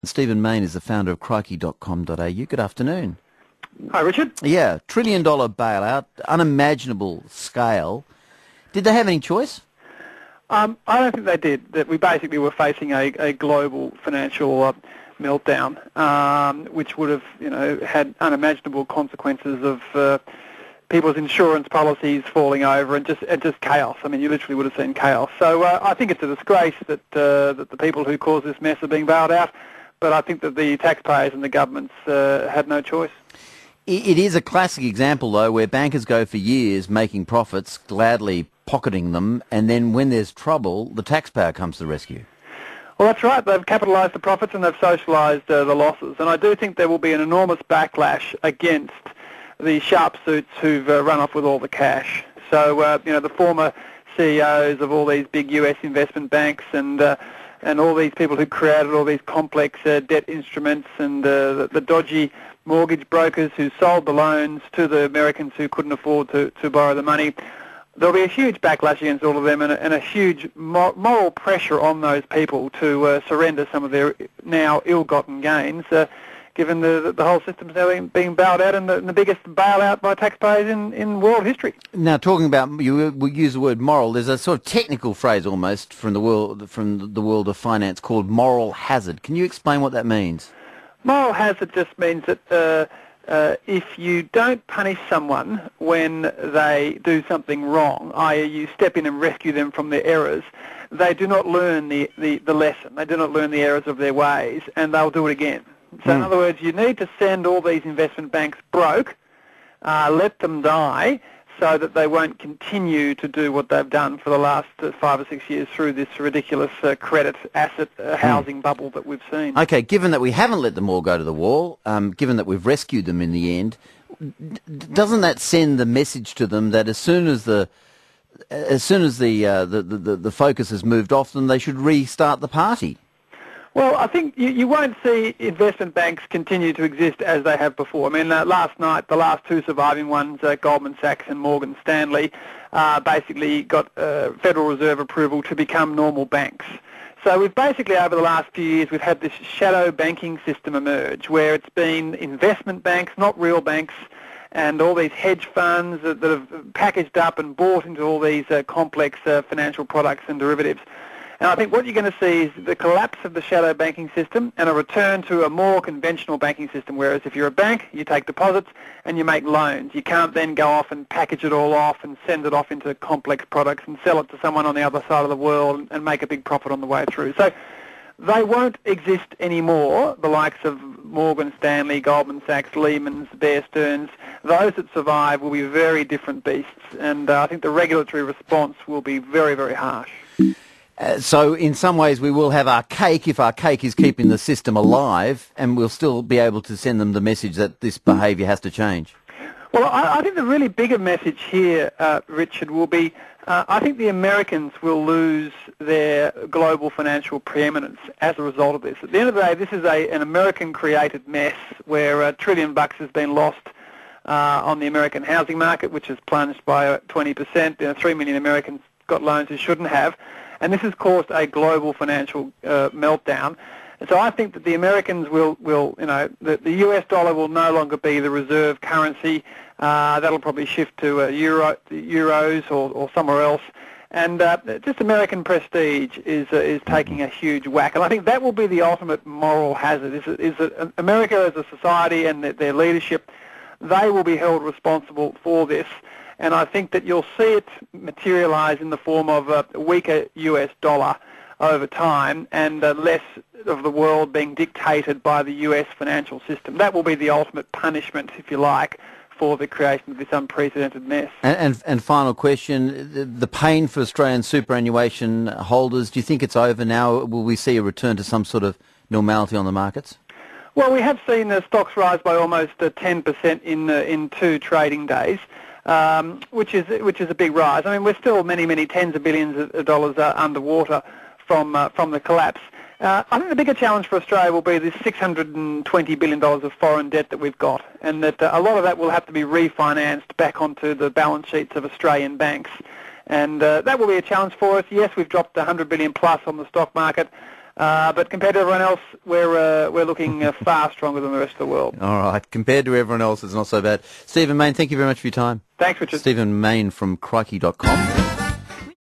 Stephen Mayne is the founder of Crikey.com.au. Good afternoon. Hi, Richard. Yeah, $1 trillion bailout, unimaginable scale. Did they have any choice? I don't think they did. That we basically were facing a global financial meltdown, which would have, had unimaginable consequences of people's insurance policies falling over and just chaos. I mean, you literally would have seen chaos. So I think it's a disgrace that that the people who caused this mess are being bailed out. But I think that the taxpayers and the governments had no choice. It is a classic example, though, where bankers go for years making profits, gladly pocketing them, and then when there's trouble, the taxpayer comes to the rescue. Well, that's right. They've capitalised the profits and they've socialised the losses. And I do think there will be an enormous backlash against the sharp suits who've run off with all the cash. So, the former CEOs of all these big US investment banks and all these people who created all these complex debt instruments and the dodgy mortgage brokers who sold the loans to the Americans who couldn't afford to borrow the money. There'll be a huge backlash against all of them and a huge moral pressure on those people to surrender some of their now ill-gotten gains, given the whole system's now being bailed out and the biggest bailout by taxpayers in world history. Now, talking about, you use the word moral, there's a sort of technical phrase almost from the world of finance called moral hazard. Can you explain what that means? Moral hazard just means that if you don't punish someone when they do something wrong, i.e. you step in and rescue them from their errors, they do not learn the lesson. They do not learn the errors of their ways, and they'll do it again. So in other words, you need to send all these investment banks broke, let them die, so that they won't continue to do what they've done for the last 5 or 6 years through this ridiculous credit asset housing bubble that we've seen. Okay, given that we haven't let them all go to the wall, given that we've rescued them in the end, doesn't that send the message to them that as soon as the focus has moved off them, they should restart the party? Well, I think you won't see investment banks continue to exist as they have before. I mean, last night, the last two surviving ones, Goldman Sachs and Morgan Stanley, basically got Federal Reserve approval to become normal banks. So we've basically, over the last few years, we've had this shadow banking system emerge, where it's been investment banks, not real banks, and all these hedge funds that have packaged up and bought into all these complex financial products and derivatives. And I think what you're going to see is the collapse of the shadow banking system and a return to a more conventional banking system, whereas if you're a bank, you take deposits and you make loans. You can't then go off and package it all off and send it off into complex products and sell it to someone on the other side of the world and make a big profit on the way through. So they won't exist anymore, the likes of Morgan Stanley, Goldman Sachs, Lehman's, Bear Stearns. Those that survive will be very different beasts, and I think the regulatory response will be very, very harsh. So in some ways we will have our cake if our cake is keeping the system alive, and we'll still be able to send them the message that this behaviour has to change. Well, I think the really bigger message here, Richard, will be I think the Americans will lose their global financial preeminence as a result of this. At the end of the day, this is an American-created mess where $1 trillion has been lost on the American housing market, which has plunged by 20%. 3 million Americans got loans who shouldn't have. And this has caused a global financial meltdown. And so I think that the Americans will the US dollar will no longer be the reserve currency. That'll probably shift to euros or somewhere else. And just American prestige is taking a huge whack. And I think that will be the ultimate moral hazard, is that America as a society and their leadership, they will be held responsible for this. And I think that you'll see it materialise in the form of a weaker US dollar over time and less of the world being dictated by the US financial system. That will be the ultimate punishment, if you like, for the creation of this unprecedented mess. And final question, the pain for Australian superannuation holders, do you think it's over now? Will we see a return to some sort of normality on the markets? Well, we have seen the stocks rise by almost 10% in 2 trading days. Which is a big rise. I mean, we're still many tens of billions of dollars underwater from the collapse. I think the bigger challenge for Australia will be this $620 billion of foreign debt that we've got, and that a lot of that will have to be refinanced back onto the balance sheets of Australian banks. And that will be a challenge for us. Yes, we've dropped $100 billion plus on the stock market. But compared to everyone else, we're looking far stronger than the rest of the world. All right. Compared to everyone else, it's not so bad. Stephen Mayne, thank you very much for your time. Thanks, Richard. Stephen Mayne from Crikey.com.